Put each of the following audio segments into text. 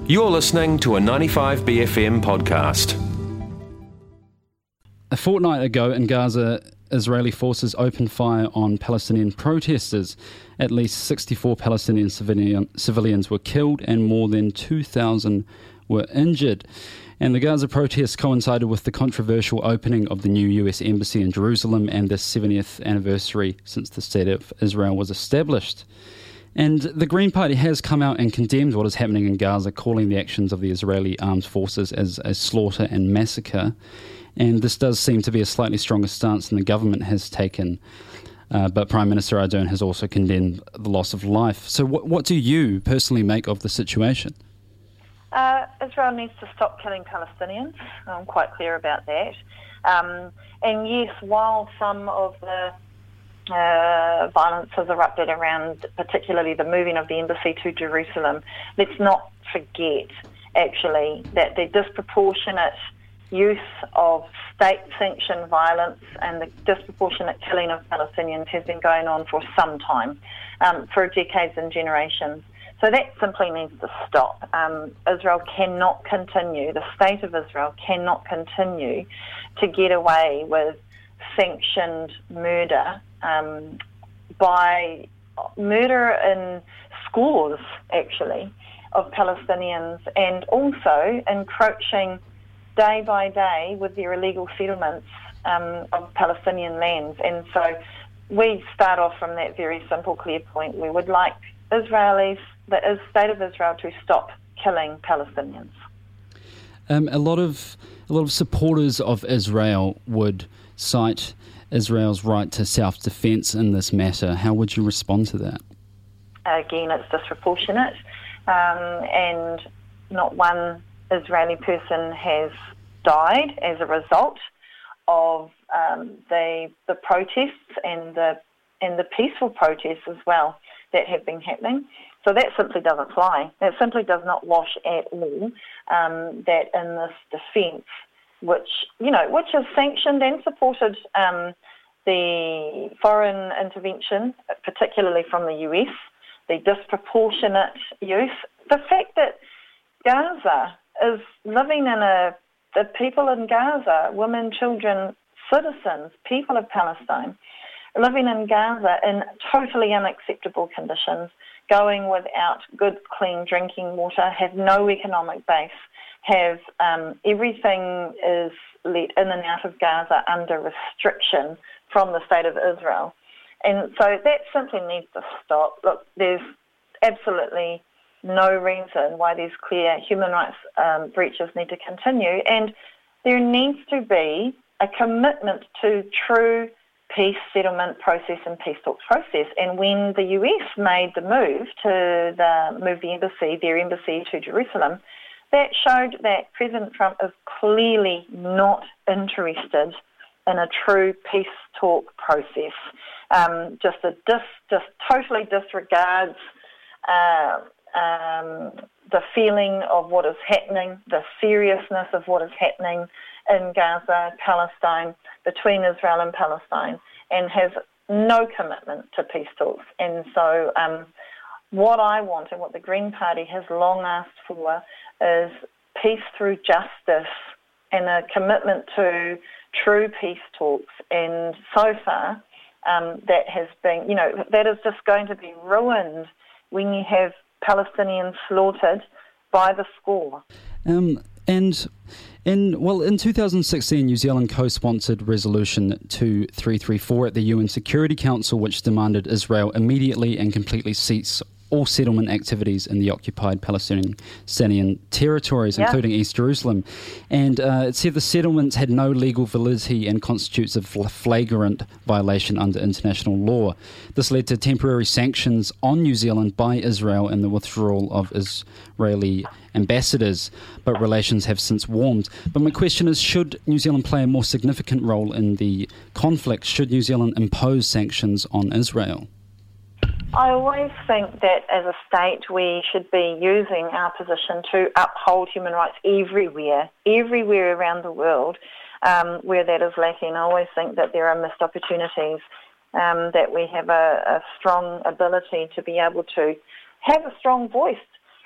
You're listening to a 95BFM podcast. A fortnight ago in Gaza, Israeli forces opened fire on Palestinian protesters. At least 64 Palestinian civilians were killed and more than 2,000 were injured. And the Gaza protests coincided with the controversial opening of the new US embassy in Jerusalem and the 70th anniversary since the State of Israel was established. And the Green Party has come out and condemned what is happening in Gaza, calling the actions of the Israeli armed forces as a slaughter and massacre. And this does seem to be a slightly stronger stance than the government has taken. But Prime Minister Ardern has also condemned the loss of life. So what do you personally make of the situation? Israel needs to stop killing Palestinians. I'm quite clear about that. And yes, while some of the violence has erupted around particularly the moving of the embassy to Jerusalem, let's not forget actually that the disproportionate use of state-sanctioned violence and the disproportionate killing of Palestinians has been going on for some time, for decades and generations. So that simply needs to stop. Israel cannot continue, the state of Israel cannot continue to get away with sanctioned murder by murder in scores, actually, of Palestinians, and also encroaching day by day with their illegal settlements of Palestinian lands. And so we start off from that very simple, clear point. We would like Israelis, the state of Israel, to stop killing Palestinians. A lot of supporters of Israel would cite Israel's right to self-defense in this matter. How would you respond to that? Again, it's disproportionate, and not one Israeli person has died as a result of the protests and the peaceful protests as well that have been happening. So that simply doesn't fly. That simply does not wash at all. That in this defence, which is sanctioned and supported the foreign intervention, particularly from the US, the disproportionate use, the fact that Gaza is living the people in Gaza, women, children, citizens, people of Palestine, living in Gaza in totally unacceptable conditions, going without good, clean drinking water, have no economic base, have everything is let in and out of Gaza under restriction from the state of Israel. And so that simply needs to stop. Look, there's absolutely no reason why these clear human rights breaches need to continue, and there needs to be a commitment to true peace settlement process and peace talks process. And when the US made the move to move their embassy to Jerusalem, that showed that President Trump is clearly not interested in a true peace talk process. Just totally disregards the feeling of what is happening, the seriousness of what is happening in Gaza, Palestine, between Israel and Palestine, and has no commitment to peace talks. And so what I want and what the Green Party has long asked for is peace through justice and a commitment to true peace talks. And so far, that has been, that is just going to be ruined when you have Palestinians slaughtered by the score. In 2016, New Zealand co-sponsored Resolution 2334 at the UN Security Council, which demanded Israel immediately and completely cease all settlement activities in the occupied Palestinian territories, including East Jerusalem. And it said the settlements had no legal validity and constitutes a flagrant violation under international law. This led to temporary sanctions on New Zealand by Israel and the withdrawal of Israeli ambassadors, but relations have since warmed. But my question is, should New Zealand play a more significant role in the conflict? Should New Zealand impose sanctions on Israel? I always think that as a state we should be using our position to uphold human rights everywhere around the world where that is lacking. I always think that there are missed opportunities, that we have a strong ability to be able to have a strong voice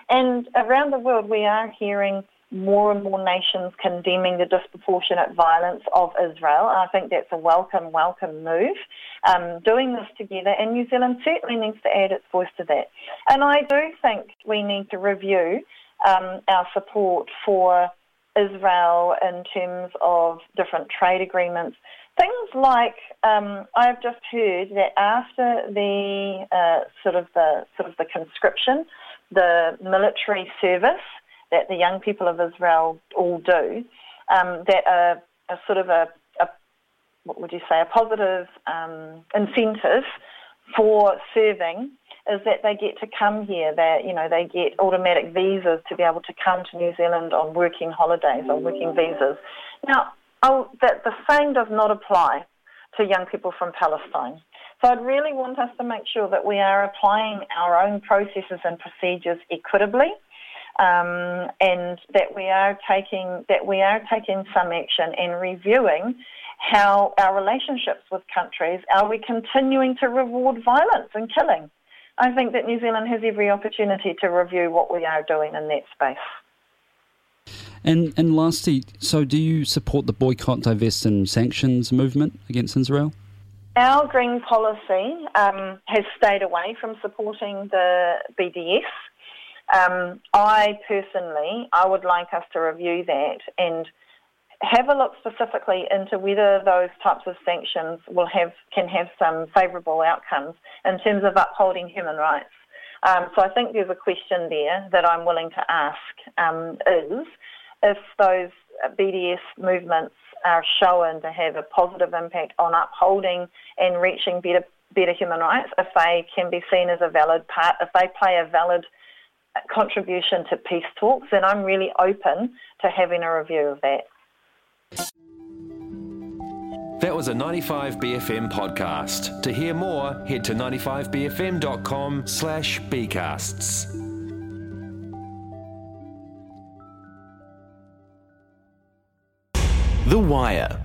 And around the world, we are hearing more and more nations condemning the disproportionate violence of Israel. I think that's a welcome move. Doing this together, and New Zealand certainly needs to add its voice to that. And I do think we need to review our support for Israel in terms of different trade agreements. Things like I've just heard that after the sort of the conscription, the military service that the young people of Israel all do, that a sort of a what would you say, a positive incentive for serving is that they get to come here. They get automatic visas to be able to come to New Zealand on working holidays, on working visas. Now, the same does not apply to young people from Palestine. So I'd really want us to make sure that we are applying our own processes and procedures equitably, and that we are taking some action and reviewing how our relationships with countries, are we continuing to reward violence and killing? I think that New Zealand has every opportunity to review what we are doing in that space. And lastly, so do you support the boycott, divest and sanctions movement against Israel? Our Green policy has stayed away from supporting the BDS. I would like us to review that and have a look specifically into whether those types of sanctions can have some favourable outcomes in terms of upholding human rights. So I think there's a question there that I'm willing to ask, is if those BDS movements are shown to have a positive impact on upholding and reaching better human rights, if they can be seen as a valid part, if they play a valid contribution to peace talks, then I'm really open to having a review of that. That was a 95BFM podcast. To hear more, head to 95bfm.com/bcasts. The Wire.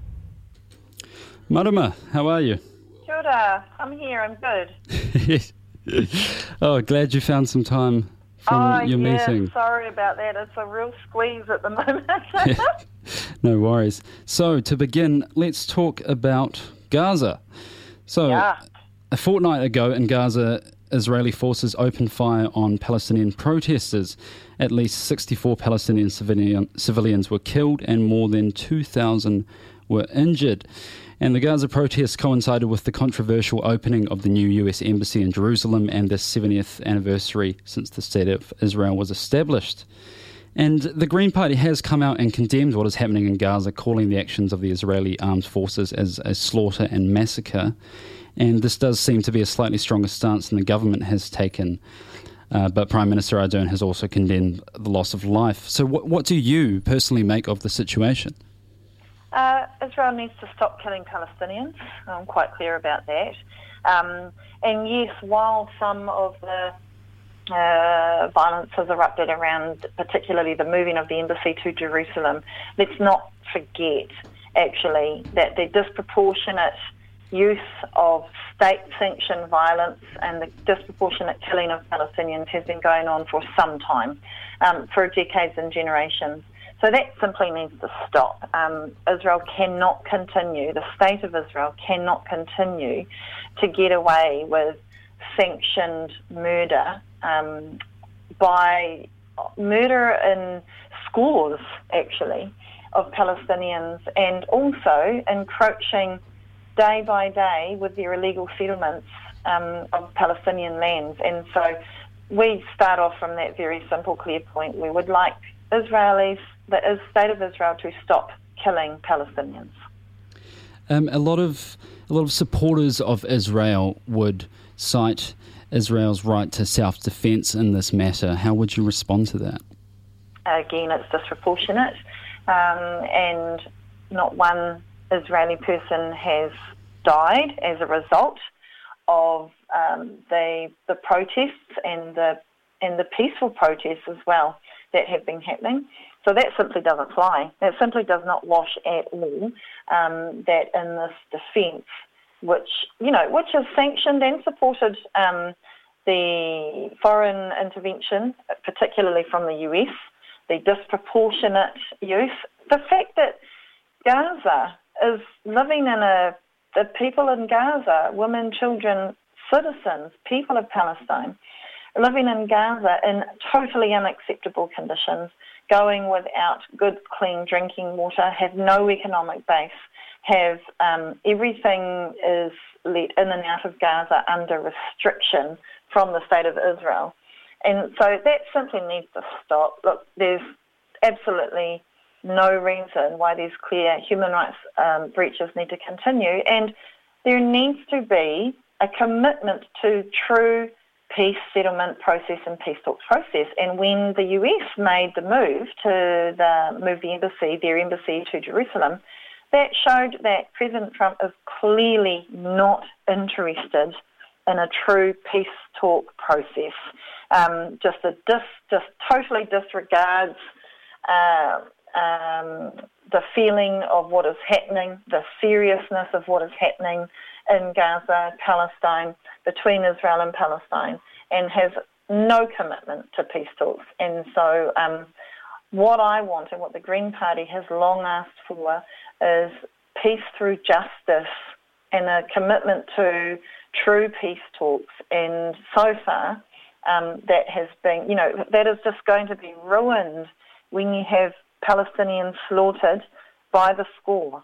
Marama, how are you? Kia ora, I'm here, I'm good. Oh, glad you found some time from your meeting. Sorry about that. It's a real squeeze at the moment. No worries. So, to begin, let's talk about Gaza. So, a fortnight ago in Gaza, Israeli forces opened fire on Palestinian protesters. At least 64 Palestinian civilians were killed and more than 2,000 were injured. And the Gaza protests coincided with the controversial opening of the new US embassy in Jerusalem and the 70th anniversary since the State of Israel was established. And the Green Party has come out and condemned what is happening in Gaza, calling the actions of the Israeli armed forces as a slaughter and massacre. And this does seem to be a slightly stronger stance than the government has taken. But Prime Minister Ardern has also condemned the loss of life. So what do you personally make of the situation? Israel needs to stop killing Palestinians. I'm quite clear about that. And yes, while some of the violence has erupted around particularly the moving of the embassy to Jerusalem, let's not forget, actually, that the disproportionate use of state-sanctioned violence and the disproportionate killing of Palestinians has been going on for some time, for decades and generations. So that simply needs to stop. Israel cannot continue, the state of Israel cannot continue to get away with sanctioned murder by murder in scores, actually, of Palestinians, and also encroaching day by day with their illegal settlements of Palestinian lands. And so we start off from that very simple, clear point. We would like Israelis, the state of Israel, to stop killing Palestinians. A lot of supporters of Israel would cite Israel's right to self-defense in this matter. How would you respond to that? Again, it's disproportionate, and not one Israeli person has died as a result of the protests and the peaceful protests as well that have been happening. So that simply doesn't fly. That simply does not wash at all. That in this defence, which is sanctioned and supported the foreign intervention, particularly from the US, the disproportionate use, the fact that Gaza is living in the people in Gaza, women, children, citizens, people of Palestine, living in Gaza in totally unacceptable conditions, going without good, clean drinking water, have no economic base, have everything is let in and out of Gaza under restriction from the State of Israel. And so that simply needs to stop. Look, there's absolutely no reason why these clear human rights breaches need to continue, and there needs to be a commitment to true peace settlement process and peace talks process. And when the US made the move their embassy to Jerusalem, that showed that President Trump is clearly not interested in a true peace talk process. Just totally disregards the feeling of what is happening, the seriousness of what is happening in Gaza, Palestine, between Israel and Palestine, and has no commitment to peace talks. And so what I want and what the Green Party has long asked for is peace through justice and a commitment to true peace talks. And so far, that has been, that is just going to be ruined when you have Palestinians slaughtered by the score.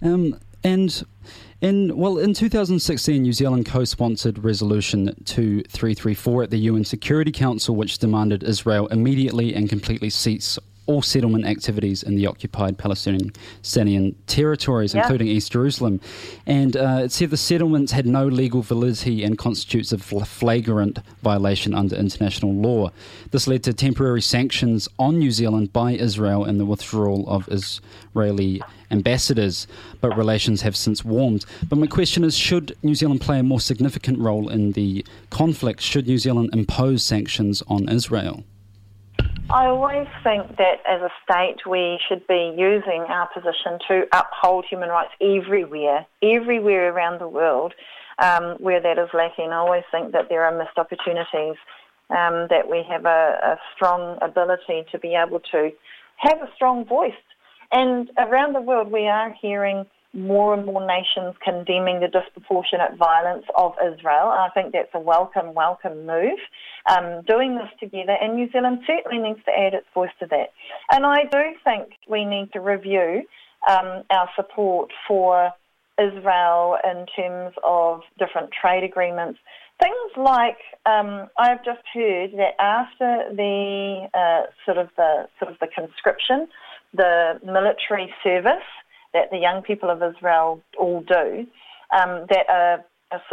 In 2016, New Zealand co-sponsored Resolution 2334 at the UN Security Council, which demanded Israel immediately and completely cease all settlement activities in the occupied Palestinian territories, including East Jerusalem. And it said the settlements had no legal validity and constitutes a flagrant violation under international law. This led to temporary sanctions on New Zealand by Israel and the withdrawal of Israeli ambassadors, but relations have since warmed. But my question is, should New Zealand play a more significant role in the conflict? Should New Zealand impose sanctions on Israel? I always think that as a state we should be using our position to uphold human rights everywhere around the world where that is lacking. I always think that there are missed opportunities, that we have a strong ability to be able to have a strong voice. And around the world we are hearing more and more nations condemning the disproportionate violence of Israel. I think that's a welcome move, doing this together, and New Zealand certainly needs to add its voice to that. And I do think we need to review our support for Israel in terms of different trade agreements. Things like, I've just heard that after the the conscription, the military service that the young people of Israel all do, that a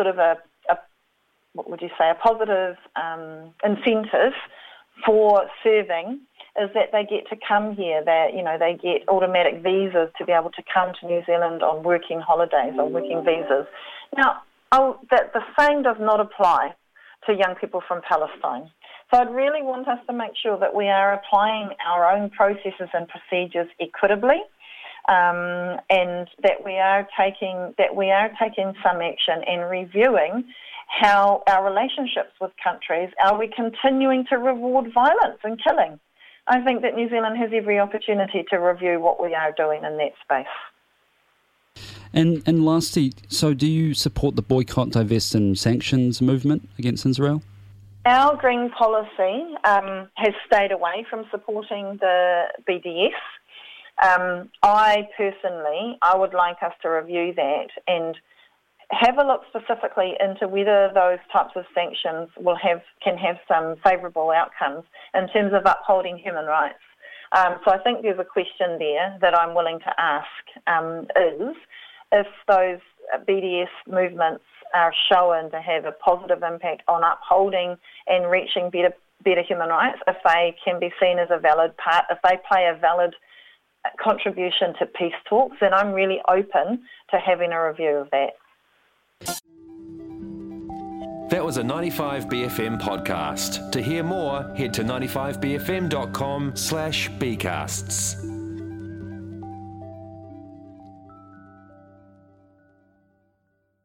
positive incentive for serving is that they get to come here. They get automatic visas to be able to come to New Zealand on working holidays, on working visas. Now, the same does not apply to young people from Palestine. So I'd really want us to make sure that we are applying our own processes and procedures equitably, and that we are taking some action and reviewing how our relationships with countries, are we continuing to reward violence and killing? I think that New Zealand has every opportunity to review what we are doing in that space. And lastly, so do you support the boycott, divest and sanctions movement against Israel? Our green policy has stayed away from supporting the BDS. I would like us to review that and have a look specifically into whether those types of sanctions can have some favourable outcomes in terms of upholding human rights. So I think there's a question there that I'm willing to ask, is if those BDS movements are shown to have a positive impact on upholding and reaching better human rights, if they can be seen as a valid part, if they play a valid contribution to peace talks, then I'm really open to having a review of that. That was a 95BFM podcast. To hear more, head to 95bfm.com/bcasts.